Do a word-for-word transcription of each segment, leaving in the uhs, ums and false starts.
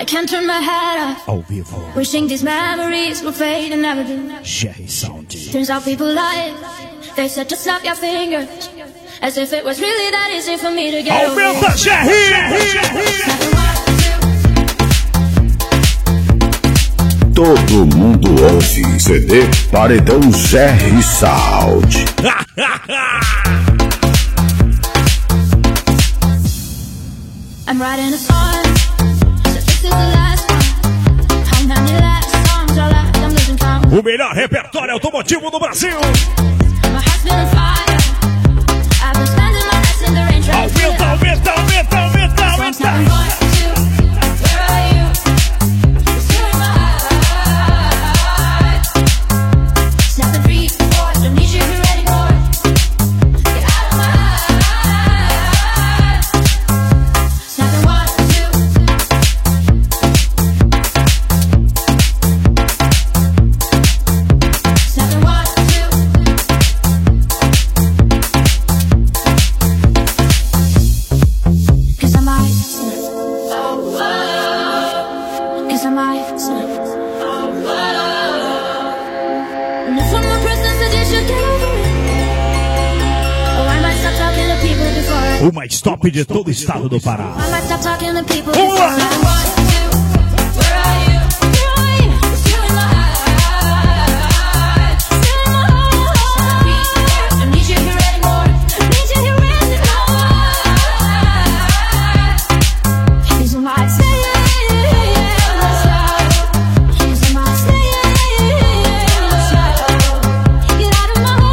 can't turn my head off. Ao vivo. Wishing these memories will fade and never do. G R Sound. Turns out people lie. They said just snap your fingers. As if it was really that easy for me to get over. Aumenta, G R! Todo mundo ouve C D Paredão G R Sound. I'm writing a song, so this is the last one. How many last songs are left? I'm losing count. O melhor repertório automotivo do Brasil. My heart's been on fire. I've been spending my nights in the rain trying to Aumenta, aumenta, aumenta, aumenta, aumenta. Where are you? It's you in my heart. Snap and three, four, don't need you here anymore. Get out of my heart. Snap and one, two. Snap and one, two. Cause I might snap. Oh, oh. Cause I might snap. Oh, oh. And if one more person said you should get over it. Oh, I might stop talking to people before I O mais top de todo o estado do Pará. I might stop talking to people Vamos before lá. I want to. Where are you? Where are you? It's you in my heart. Still in my heart. Don't need you here anymore. Need you here anymore. These are my staying in the show. These are my staying in the show. Get out of my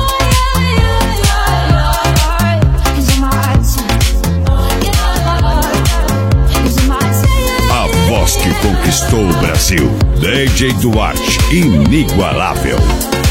heart. These are my get out of my heart. These are my staying. A voz que conquistou o Brasil. D J Duarte, inigualável.